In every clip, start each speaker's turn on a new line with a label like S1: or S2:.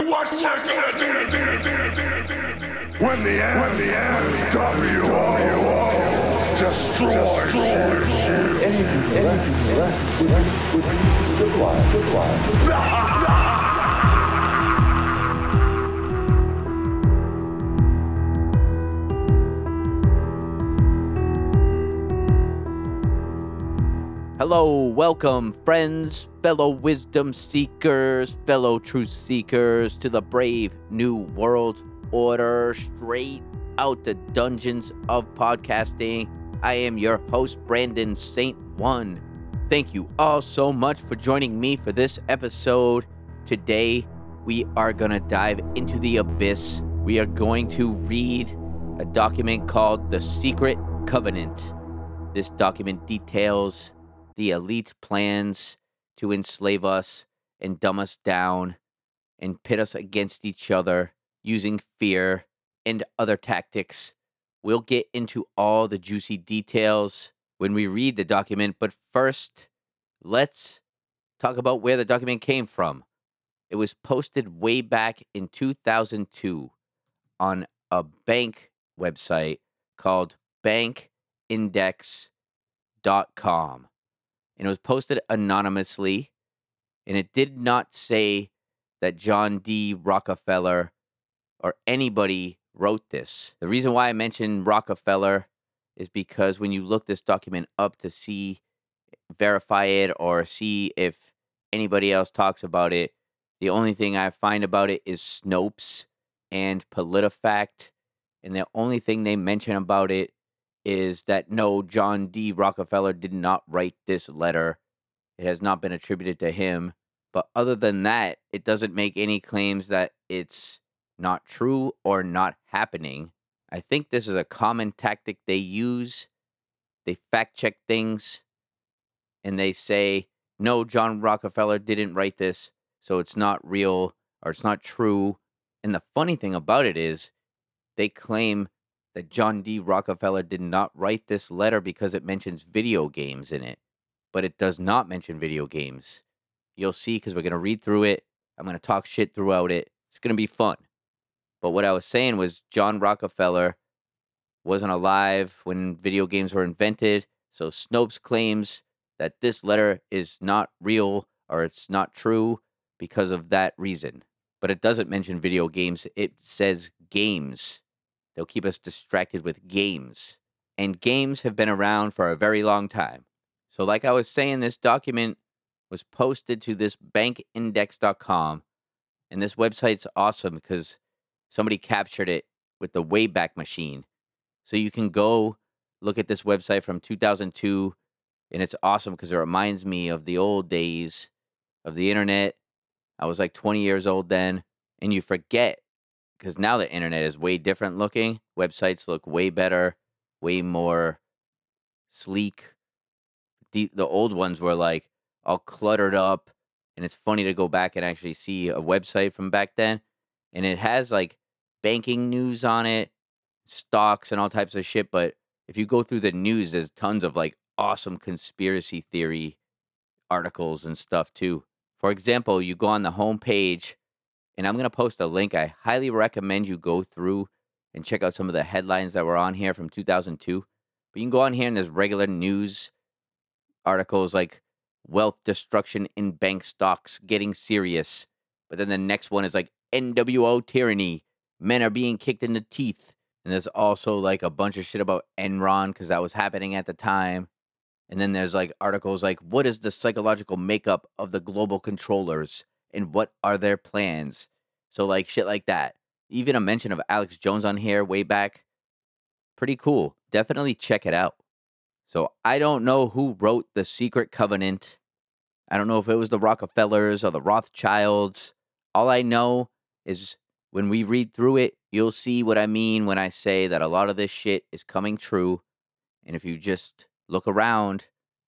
S1: When the NWO destroys you.
S2: Anything less would be civilized.
S3: Hello, welcome, friends, fellow wisdom seekers, fellow truth seekers, to the brave new world order, straight out the dungeons of podcasting. I am your host, Brandon St. One. Thank you all so much for joining me for this episode. Today, we are going to dive into the abyss. We are going to read a document called The Secret Covenant. This document details the elite plans to enslave us and dumb us down and pit us against each other using fear and other tactics. We'll get into all the juicy details when we read the document, but first, let's talk about where the document came from. It was posted way back in 2002 on a bank website called bankindex.com. And it was posted anonymously, and it did not say that John D. Rockefeller or anybody wrote this. The reason why I mentioned Rockefeller is because when you look this document up to verify it, or see if anybody else talks about it, the only thing I find about it is Snopes and PolitiFact, and the only thing they mention about it is that no, John D. Rockefeller did not write this letter. It has not been attributed to him. But other than that, it doesn't make any claims that it's not true or not happening. I think this is a common tactic they use. They fact check things and they say, no, John Rockefeller didn't write this, so it's not real or it's not true. And the funny thing about it is they claim that John D. Rockefeller did not write this letter because it mentions video games in it. But it does not mention video games. You'll see, because we're going to read through it. I'm going to talk shit throughout it. It's going to be fun. But what I was saying was John Rockefeller wasn't alive when video games were invented. So Snopes claims that this letter is not real or it's not true because of that reason. But it doesn't mention video games. It says games. They'll keep us distracted with games. And games have been around for a very long time. So like I was saying, this document was posted to this bankindex.com. And this website's awesome because somebody captured it with the Wayback Machine. So you can go look at this website from 2002. And it's awesome because it reminds me of the old days of the internet. I was like 20 years old then. And you forget, because now the internet is way different looking. Websites look way better, way more sleek. The old ones were like all cluttered up, and it's funny to go back and actually see a website from back then. And it has like banking news on it, stocks and all types of shit. But if you go through the news, there's tons of like awesome conspiracy theory articles and stuff too. For example, you go on the homepage, and I'm going to post a link. I highly recommend you go through and check out some of the headlines that were on here from 2002. But you can go on here and there's regular news articles like wealth destruction in bank stocks getting serious. But then the next one is like NWO tyranny. Men are being kicked in the teeth. And there's also like a bunch of shit about Enron because that was happening at the time. And then there's like articles like, what is the psychological makeup of the global controllers and what are their plans? So like shit like that. Even a mention of Alex Jones on here way back. Pretty cool. Definitely check it out. So I don't know who wrote The Secret Covenant. I don't know if it was the Rockefellers or the Rothschilds. All I know is when we read through it, you'll see what I mean when I say that a lot of this shit is coming true. And if you just look around,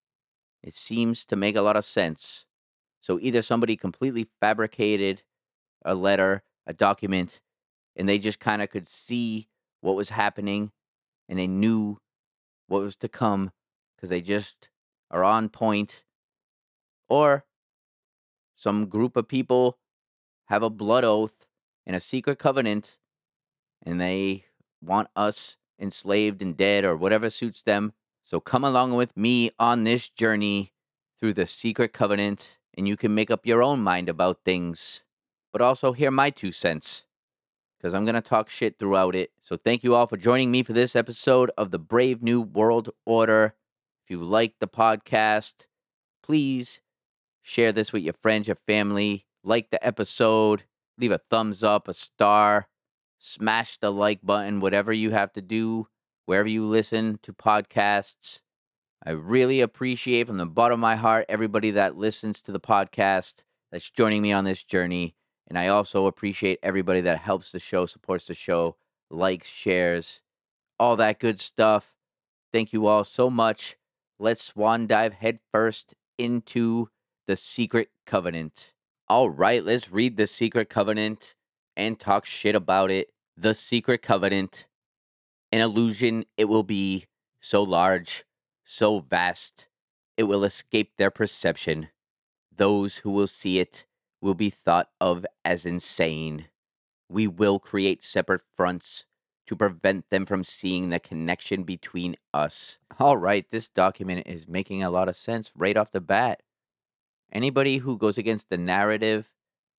S3: it seems to make a lot of sense. So either somebody completely fabricated a letter, a document, and they just kind of could see what was happening and they knew what was to come because they just are on point, or some group of people have a blood oath in a secret covenant, and they want us enslaved and dead or whatever suits them. So come along with me on this journey through the secret covenant, and you can make up your own mind about things, but also hear my 2 cents, because I'm going to talk shit throughout it. So thank you all for joining me for this episode of the Brave New World Order. If you like the podcast, please share this with your friends, your family. Like the episode, leave a thumbs up, a star, smash the like button, whatever you have to do, wherever you listen to podcasts. I really appreciate from the bottom of my heart everybody that listens to the podcast, that's joining me on this journey. And I also appreciate everybody that helps the show, supports the show, likes, shares, all that good stuff. Thank you all so much. Let's swan dive headfirst into the Secret Covenant. All right, let's read the Secret Covenant and talk shit about it. The Secret Covenant. An illusion it will be, so large, so vast, it will escape their perception. Those who will see it will be thought of as insane. We will create separate fronts to prevent them from seeing the connection between us. All right, this document is making a lot of sense right off the bat. Anybody who goes against the narrative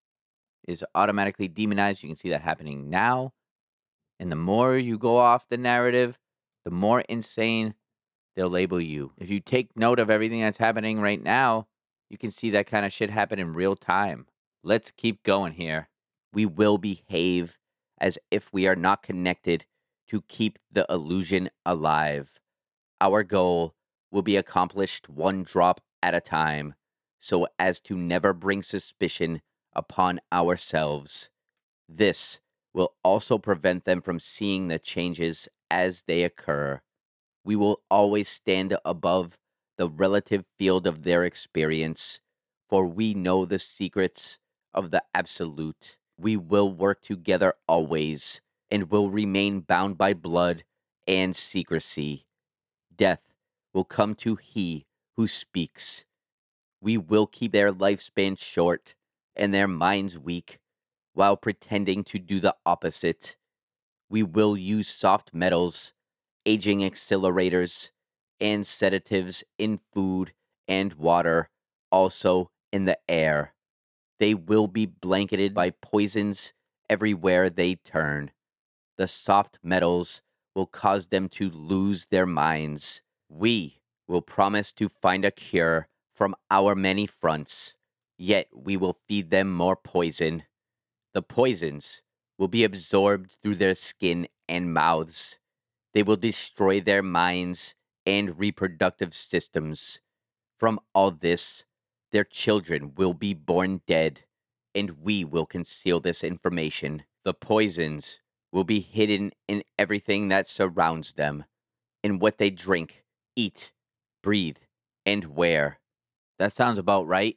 S3: is automatically demonized. You can see that happening now. And the more you go off the narrative, the more insane they'll label you. If you take note of everything that's happening right now, you can see that kind of shit happen in real time. Let's keep going here. We will behave as if we are not connected to keep the illusion alive. Our goal will be accomplished one drop at a time, so as to never bring suspicion upon ourselves. This will also prevent them from seeing the changes as they occur. We will always stand above the relative field of their experience, for we know the secrets of the absolute. We will work together always, and will remain bound by blood and secrecy. Death will come to he who speaks. We will keep their lifespan short and their minds weak, while pretending to do the opposite. We will use soft metals, aging accelerators, and sedatives in food and water, also in the air. They will be blanketed by poisons everywhere they turn. The soft metals will cause them to lose their minds. We will promise to find a cure from our many fronts, yet we will feed them more poison. The poisons will be absorbed through their skin and mouths. They will destroy their minds and reproductive systems. From all this, their children will be born dead, and we will conceal this information. The poisons will be hidden in everything that surrounds them, in what they drink, eat, breathe, and wear. That sounds about right.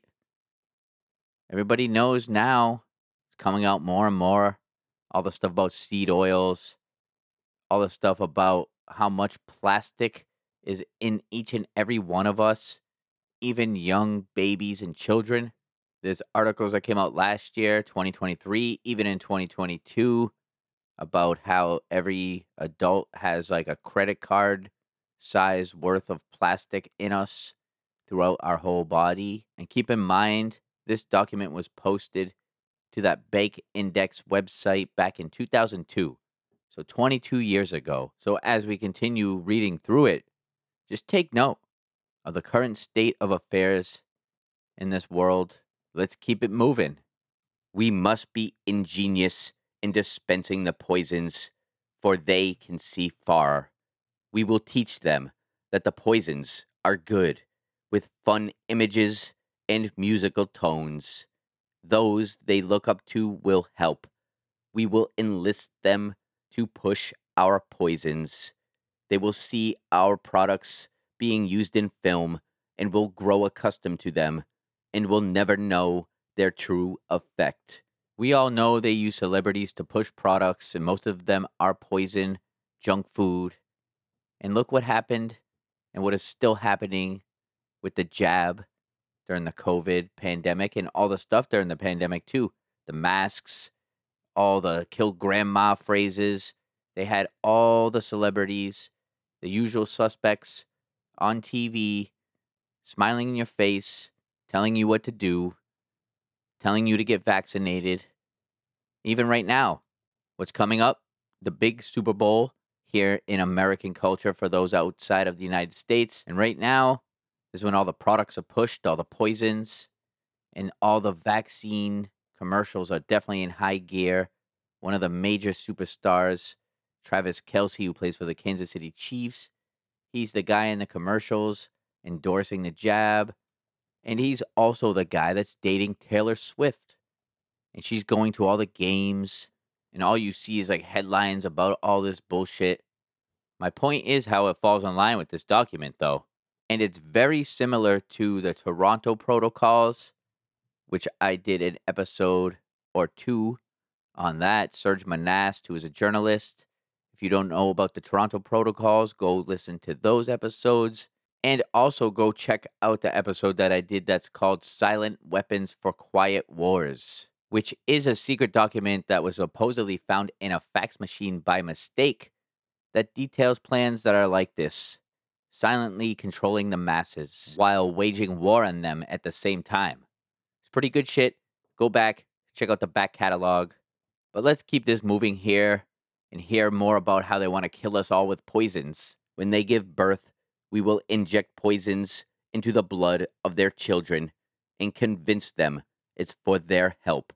S3: Everybody knows now. It's coming out more and more. All the stuff about seed oils, all the stuff about how much plastic is in each and every one of us, even young babies and children. There's articles that came out last year, 2023, even in 2022, about how every adult has like a credit card size worth of plastic in us throughout our whole body. And keep in mind, this document was posted to that Bake Index website back in 2002. So 22 years ago. So as we continue reading through it, just take note of the current state of affairs in this world. Let's keep it moving. We must be ingenious in dispensing the poisons, for they can see far. We will teach them that the poisons are good, with fun images and musical tones. Those they look up to will help. We will enlist them to push our poisons. They will see our products being used in film and will grow accustomed to them and will never know their true effect. We all know they use celebrities to push products, and most of them are poison, junk food. And look what happened and what is still happening with the jab during the COVID pandemic and all the stuff during the pandemic too. The masks, all the kill grandma phrases. They had all the celebrities, the usual suspects on TV, smiling in your face, telling you what to do, telling you to get vaccinated. Even right now, what's coming up? The big Super Bowl here in American culture for those outside of the United States. And right now is when all the products are pushed, all the poisons, and all the vaccine commercials are definitely in high gear. One of the major superstars, Travis Kelce, who plays for the Kansas City Chiefs, he's the guy in the commercials endorsing the jab. And he's also the guy that's dating Taylor Swift. And she's going to all the games. And all you see is like headlines about all this bullshit. My point is how it falls in line with this document, though. And it's very similar to the Toronto Protocols, which I did an episode or two on that. Serge Monast, who is a journalist. If you don't know about the Toronto Protocols, go listen to those episodes. And also go check out the episode that I did that's called Silent Weapons for Quiet Wars, which is a secret document that was supposedly found in a fax machine by mistake that details plans that are like this, silently controlling the masses while waging war on them at the same time. It's pretty good shit. Go back, check out the back catalog. But let's keep this moving here and hear more about how they want to kill us all with poisons. When they give birth, we will inject poisons into the blood of their children and convince them it's for their help.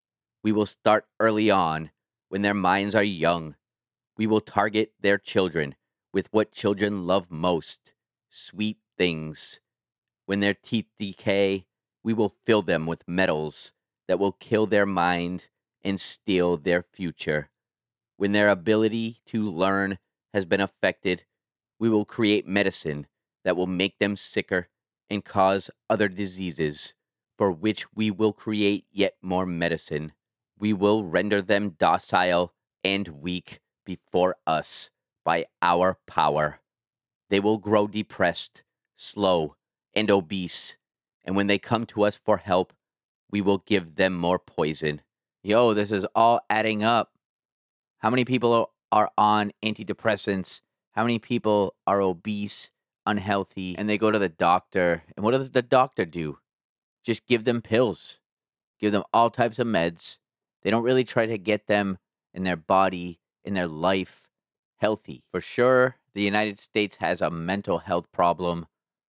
S3: We will start early on when their minds are young. We will target their children with what children love most, sweet things. When their teeth decay, we will fill them with metals that will kill their mind and steal their future. When their ability to learn has been affected, we will create medicine that will make them sicker and cause other diseases, for which we will create yet more medicine. We will render them docile and weak before us by our power. They will grow depressed, slow, and obese, and when they come to us for help, we will give them more poison. Yo, this is all adding up. How many people are on antidepressants? How many people are obese, unhealthy, and they go to the doctor? And what does the doctor do? Just give them pills, give them all types of meds. They don't really try to get them in their body, in their life, healthy. For sure, the United States has a mental health problem,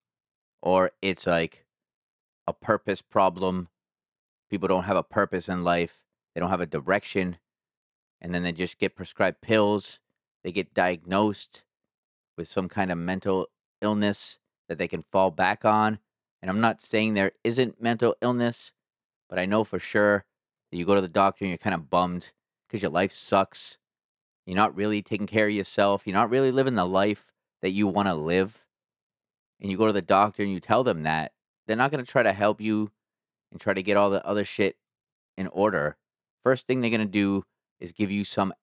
S3: or it's like a purpose problem. People don't have a purpose in life, they don't have a direction, and then they just get prescribed pills. They get diagnosed with some kind of mental illness that they can fall back on. And I'm not saying there isn't mental illness, but I know for sure that you go to the doctor and you're kind of bummed because your life sucks. You're not really taking care of yourself. You're not really living the life that you want to live. And you go to the doctor and you tell them that. They're not going to try to help you and try to get all the other shit in order. First thing they're going to do is give you some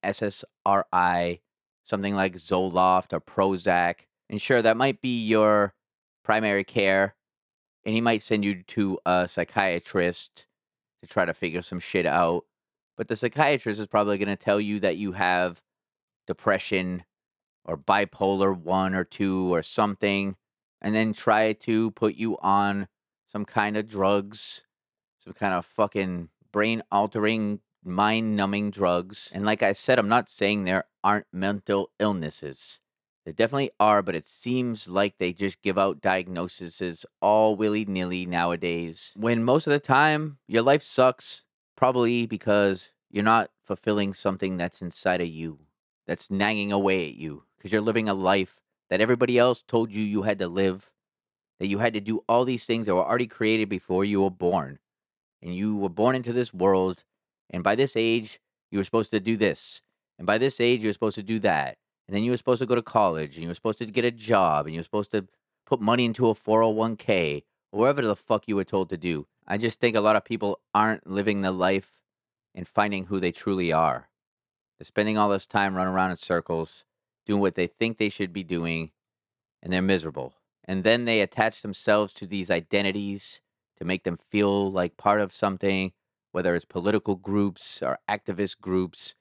S3: SSRI, something like Zoloft or Prozac. And sure, that might be your primary care. And he might send you to a psychiatrist to try to figure some shit out. But the psychiatrist is probably going to tell you that you have depression or bipolar 1 or 2 or something, and then try to put you on some kind of drugs, some kind of fucking brain-altering, mind-numbing drugs. And like I said, I'm not saying there aren't mental illnesses. There definitely are, but it seems like they just give out diagnoses all willy-nilly nowadays. When most of the time, your life sucks, probably because you're not fulfilling something that's inside of you, that's nagging away at you, because you're living a life that everybody else told you you had to live, that you had to do all these things that were already created before you were born. And you were born into this world, and by this age, you were supposed to do this. And by this age, you were supposed to do that. And then you were supposed to go to college, and you were supposed to get a job, and you were supposed to put money into a 401k, or whatever the fuck you were told to do. I just think a lot of people aren't living the life and finding who they truly are. They're spending all this time running around in circles, doing what they think they should be doing, and they're miserable. And then they attach themselves to these identities to make them feel like part of something, whether it's political groups or activist groups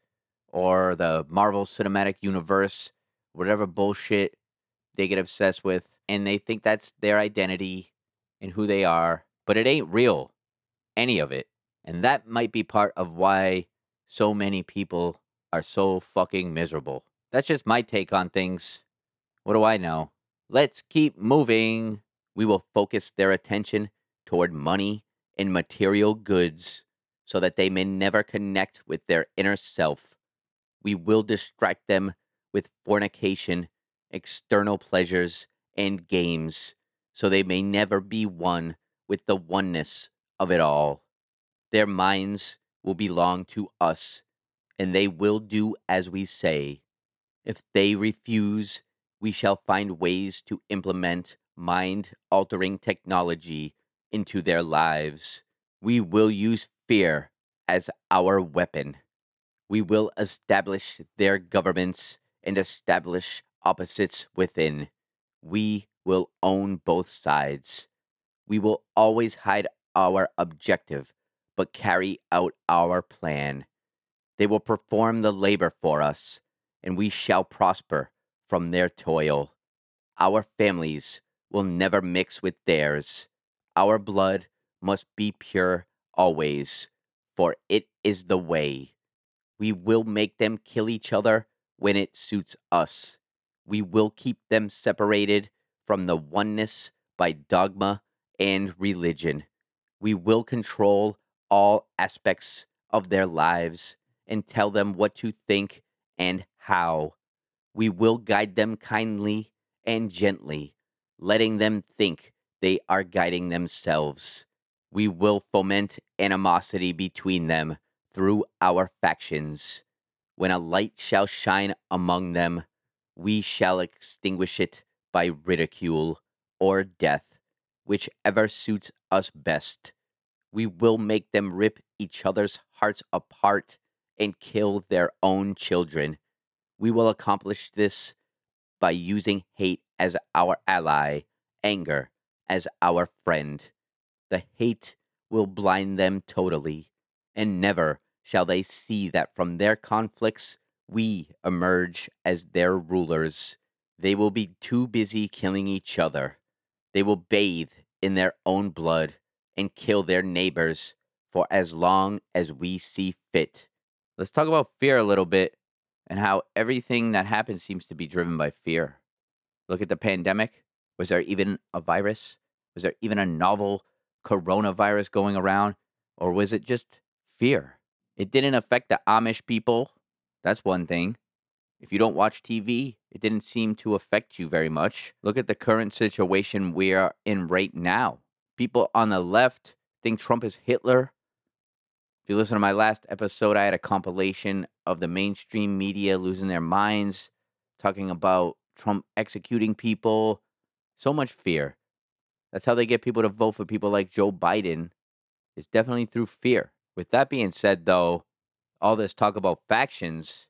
S3: or the Marvel Cinematic Universe, whatever bullshit they get obsessed with, and they think that's their identity and who they are, but it ain't real, any of it. And that might be part of why so many people are so fucking miserable. That's just my take on things. What do I know? Let's keep moving. We will focus their attention toward money and material goods so that they may never connect with their inner self. We will distract them with fornication, external pleasures, and games so they may never be one with the oneness of it all. Their minds will belong to us, and they will do as we say. If they refuse, we shall find ways to implement mind altering technology into their lives. We will use fear as our weapon. We will establish their governments and establish opposites within. We will own both sides. We will always hide our objective, but carry out our plan. They will perform the labor for us, and we shall prosper from their toil. Our families will never mix with theirs. Our blood must be pure always, for it is the way. We will make them kill each other when it suits us. We will keep them separated from the oneness by dogma and religion. We will control all aspects of their lives and tell them what to think and how. We will guide them kindly and gently, letting them think they are guiding themselves. We will foment animosity between them through our factions. When a light shall shine among them, we shall extinguish it by ridicule or death, whichever suits us best. We will make them rip each other's hearts apart and kill their own children. We will accomplish this by using hate as our ally, anger as our friend. The hate will blind them totally, and never shall they see that from their conflicts we emerge as their rulers. They will be too busy killing each other. They will bathe in their own blood and kill their neighbors for as long as we see fit. Let's talk about fear a little bit and how everything that happens seems to be driven by fear. Look at the pandemic. Was there even a virus? Was there even a novel coronavirus going around? Or was it just fear? It didn't affect the Amish people. That's one thing. If you don't watch TV, it didn't seem to affect you very much. Look at the current situation we are in right now. People on the left think Trump is Hitler. If you listen to my last episode, I had a compilation of the mainstream media losing their minds, talking about Trump executing people. So much fear. That's how they get people to vote for people like Joe Biden. It's definitely through fear. With that being said, though, all this talk about factions,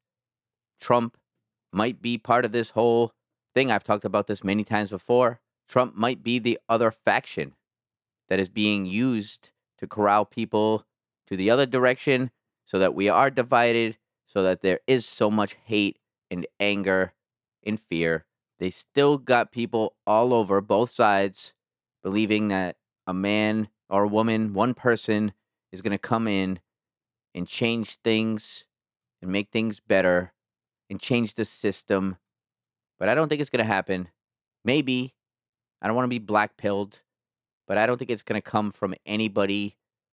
S3: Trump might be part of this whole thing. I've talked about this many times before. Trump might be the other faction that is being used to corral people to the other direction so that we are divided, so that there is so much hate and anger and fear. They still got people all over both sides believing that a man or a woman, one person, is going to come in and change things and make things better and change the system. But I don't think it's going to happen. Maybe. I don't want to be black-pilled, but I don't think it's going to come from anybody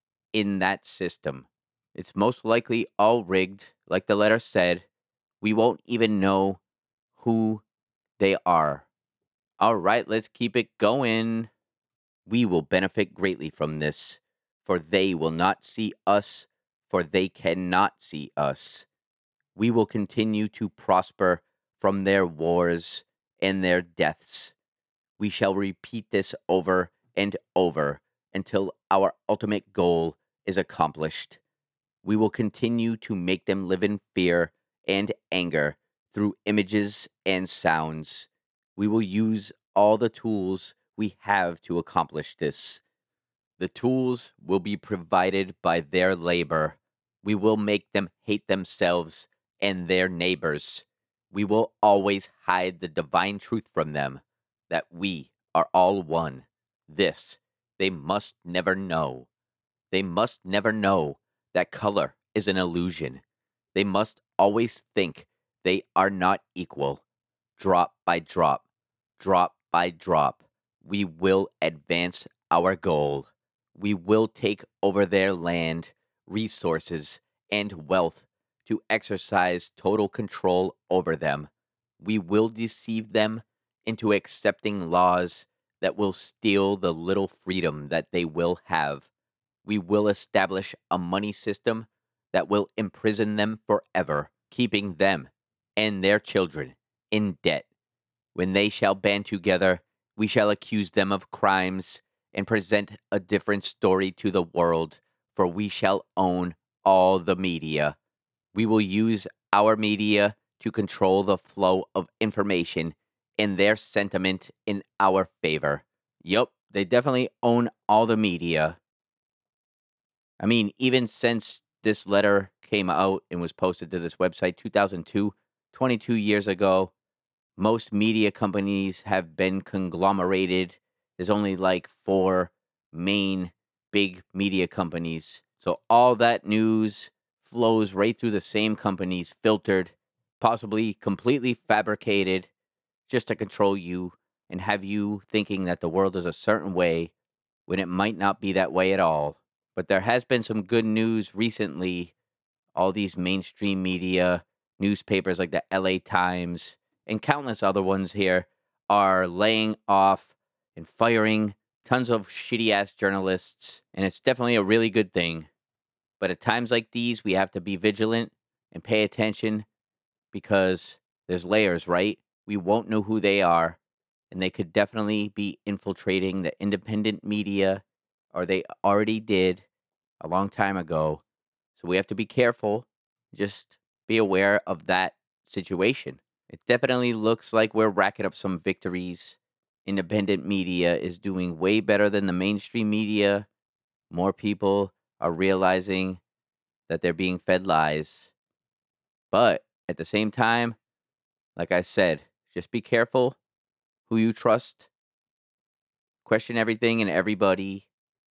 S3: in that system. It's most likely all rigged, like the letter said. We won't even know who they are. All right, let's keep it going. We will benefit greatly from this, for they will not see us, for they cannot see us. We will continue to prosper from their wars and their deaths. We shall repeat this over and over until our ultimate goal is accomplished. We will continue to make them live in fear and anger through images and sounds. We will use all the tools we have to accomplish this. The tools will be provided by their labor. We will make them hate themselves and their neighbors. We will always hide the divine truth from them, that we are all one. This they must never know. They must never know that color is an illusion. They must always think they are not equal. Drop by drop, drop by drop, we will advance our goal. We will take over their land, resources, and wealth to exercise total control over them. We will deceive them into accepting laws that will steal the little freedom that they will have. We will establish a money system that will imprison them forever, keeping them and their children in debt. When they shall band together, we shall accuse them of crimes and present a different story to the world, for we shall own all the media. We will use our media to control the flow of information and their sentiment in our favor. Yup, they definitely own all the media. I mean, even since this letter came out and was posted to this website 2002, 22 years ago, most media companies have been conglomerated. There's only like four main big media companies. So all that news flows right through the same companies, filtered, possibly completely fabricated, just to control you and have you thinking that the world is a certain way when it might not be that way at all. But there has been some good news recently. All these mainstream media, newspapers like the LA Times, and countless other ones here are laying off and firing tons of shitty ass journalists. And it's definitely a really good thing. But at times like these, we have to be vigilant and pay attention because there's layers, right? We won't know who they are. And they could definitely be infiltrating the independent media, or they already did a long time ago. So we have to be careful. Just be aware of that situation. It definitely looks like we're racking up some victories. Independent media is doing way better than the mainstream media. More people are realizing that they're being fed lies. But at the same time, like I said, just be careful who you trust. Question everything and everybody.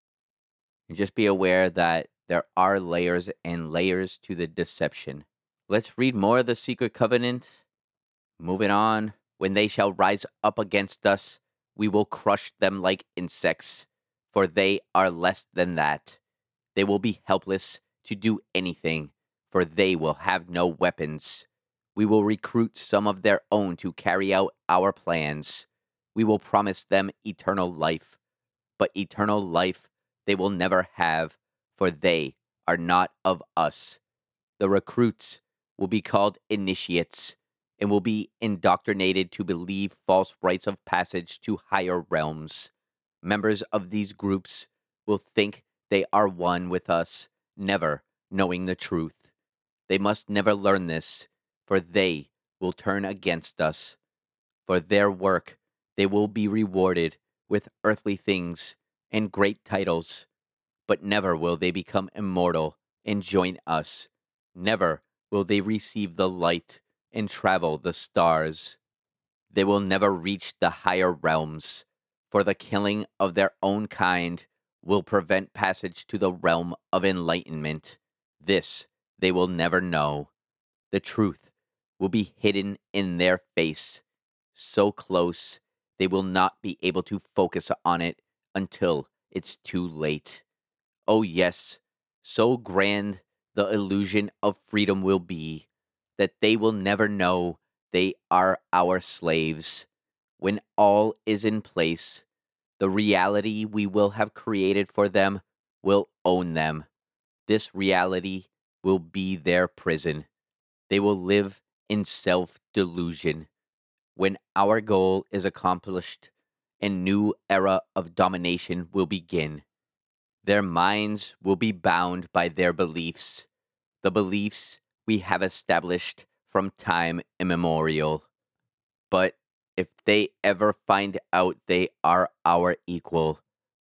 S3: And just be aware that there are layers and layers to the deception. Let's read more of the Secret Covenant. Moving on. When they shall rise up against us, we will crush them like insects, for they are less than that. They will be helpless to do anything, for they will have no weapons. We will recruit some of their own to carry out our plans. We will promise them eternal life, but eternal life they will never have, for they are not of us. The recruits will be called initiates and will be indoctrinated to believe false rites of passage to higher realms. Members of these groups will think they are one with us, never knowing the truth. They must never learn this, for they will turn against us. For their work, they will be rewarded with earthly things and great titles, but never will they become immortal and join us. Never will they receive the light and travel the stars. They will never reach the higher realms, for the killing of their own kind will prevent passage to the realm of enlightenment. This they will never know. The truth will be hidden in their face, so close they will not be able to focus on it until it's too late. Oh, yes, so grand the illusion of freedom will be that they will never know they are our slaves. When all is in place, the reality we will have created for them will own them. This reality will be their prison. They will live in self delusion. When our goal is accomplished, a new era of domination will begin. Their minds will be bound by their beliefs, the beliefs we have established from time immemorial. But if they ever find out they are our equal,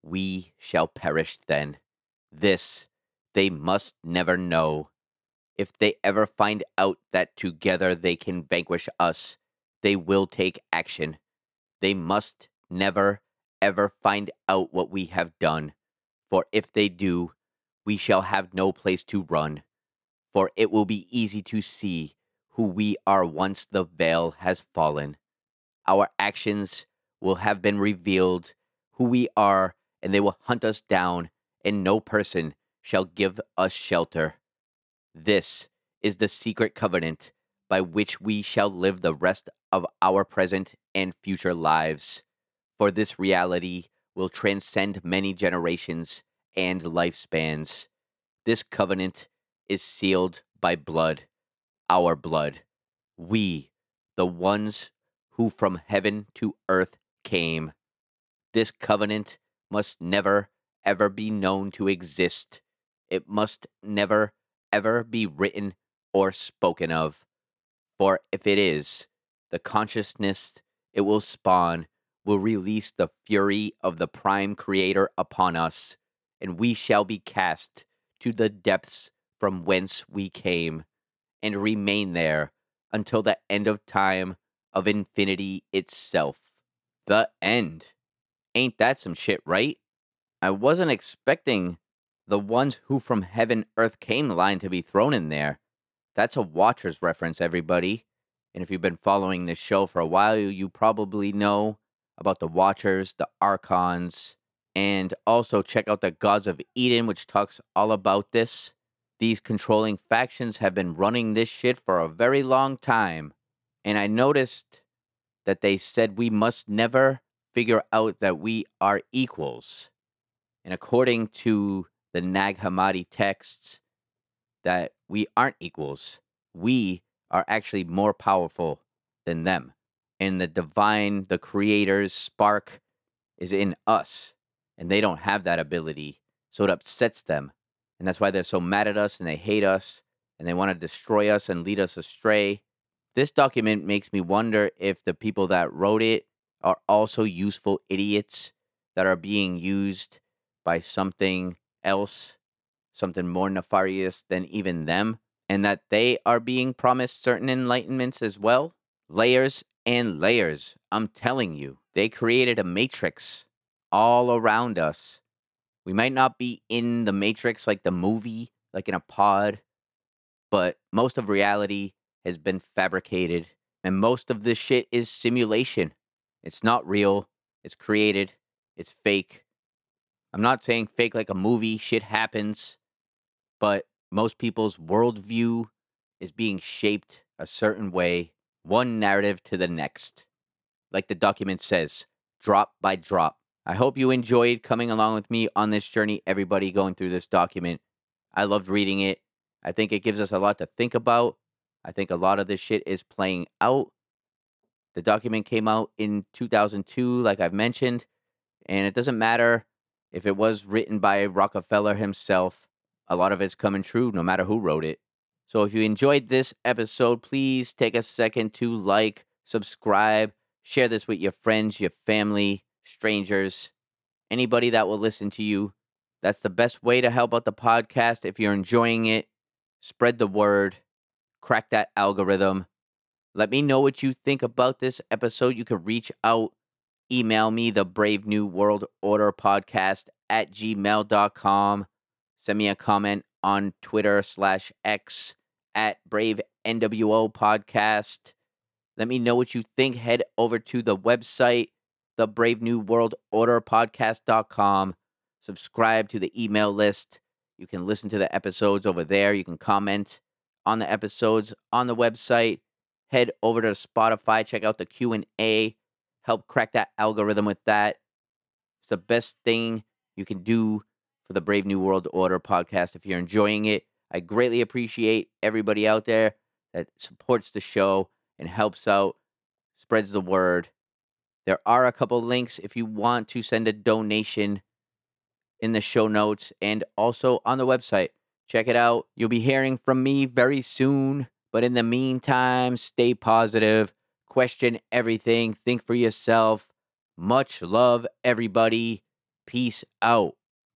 S3: we shall perish then. This they must never know. If they ever find out that together they can vanquish us, they will take action. They must never, ever find out what we have done. For if they do, we shall have no place to run. For it will be easy to see who we are once the veil has fallen. Our actions will have been revealed, who we are, and they will hunt us down, and no person shall give us shelter. This is the secret covenant by which we shall live the rest of our present and future lives. For this reality will transcend many generations and lifespans. This covenant is sealed by blood, our blood. We, the ones who from heaven to earth came. This covenant must never, ever be known to exist. It must never, ever be written or spoken of. For if it is, the consciousness it will spawn will release the fury of the Prime Creator upon us, and we shall be cast to the depths from whence we came, and remain there until the end of time of infinity itself. The end. Ain't that some shit, right? I wasn't expecting the ones who from heaven earth came line to be thrown in there. That's a Watchers reference, everybody. And if you've been following this show for a while, you probably know about the Watchers, the Archons, and also check out the Gods of Eden, which talks all about this. These controlling factions have been running this shit for a very long time. And I noticed that they said we must never figure out that we are equals. And according to the Nag Hammadi texts, that we aren't equals. We are actually more powerful than them. And the divine, the creator's spark is in us. And they don't have that ability. So it upsets them. And that's why they're so mad at us and they hate us. And they want to destroy us and lead us astray. This document makes me wonder if the people that wrote it are also useful idiots that are being used by something else, something more nefarious than even them, and that they are being promised certain enlightenments as well. Layers and layers. I'm telling you, they created a matrix all around us. We might not be in the matrix like the movie, like in a pod, but most of reality has been fabricated, and most of this shit is simulation. It's not real. It's created. It's fake. I'm not saying fake like a movie. Shit happens. But most people's worldview is being shaped a certain way, one narrative to the next. Like the document says, drop by drop. I hope you enjoyed coming along with me on this journey, everybody going through this document. I loved reading it. I think it gives us a lot to think about. I think a lot of this shit is playing out. The document came out in 2002, like I've mentioned, and it doesn't matter if it was written by Rockefeller himself. A lot of it's coming true, no matter who wrote it. So if you enjoyed this episode, please take a second to like, subscribe, share this with your friends, your family, strangers, anybody that will listen to you. That's the best way to help out the podcast. If you're enjoying it, spread the word, crack that algorithm. Let me know what you think about this episode. You can reach out, email me, the Brave New World Order podcast at gmail.com. Send me a comment on Twitter/X at Brave NWO podcast. Let me know what you think. Head over to the website, the Brave New World Order podcast.com. Subscribe to the email list. You can listen to the episodes over there. You can comment on the episodes on the website. Head over to Spotify. Check out the Q&A. Help crack that algorithm with that. It's the best thing you can do for the Brave New World Order podcast. If you're enjoying it, I greatly appreciate everybody out there that supports the show and helps out, spreads the word. There are a couple links if you want to send a donation in the show notes and also on the website. Check it out. You'll be hearing from me very soon. But in the meantime, stay positive, question everything, think for yourself. Much love, everybody. Peace out.